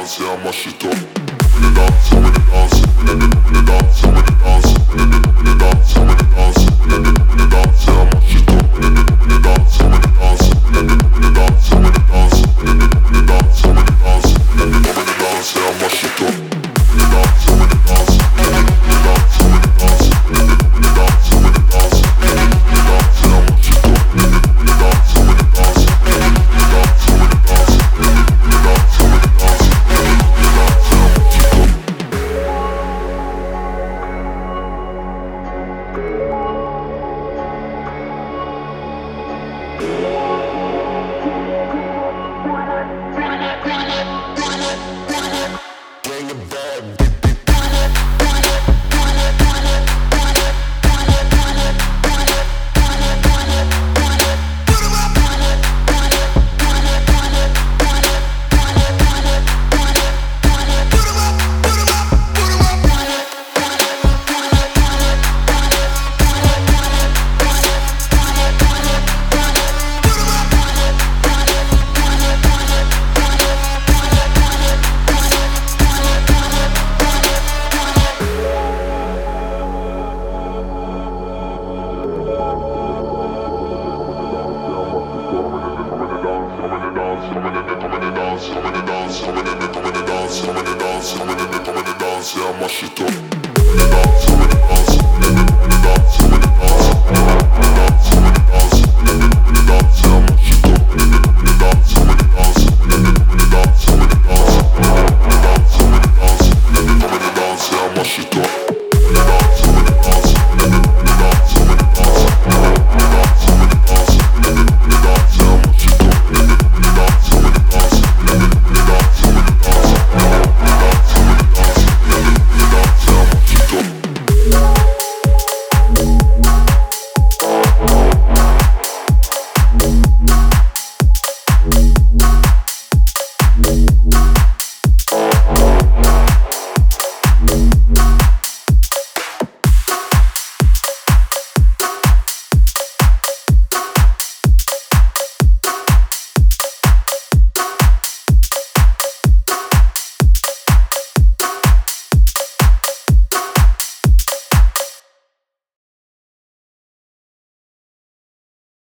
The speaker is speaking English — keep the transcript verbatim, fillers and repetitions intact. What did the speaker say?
dance, yeah, mash it up. When you dance, when you dance, when you when you dance, when you dance, when you when you dance, when you dance, when you when you dance, yeah, mash it up. When you when you dance, when you dance, when you when you dance, when you dance, when you when you dance, when you dance, when you when you dance, yeah, mash it up. When you dance, when you dance, when you when you dance, when you dance, when you when you dance, when you dance, when you when you dance, yeah, mash it up. When you when you dance, when you dance, when you when you dance, when you dance, when you when you dance, when you dance, when you when you dance, yeah, mash it up. Come in the dance, come in the dance, come in the dance, yeah, mash it up. Come in the dance.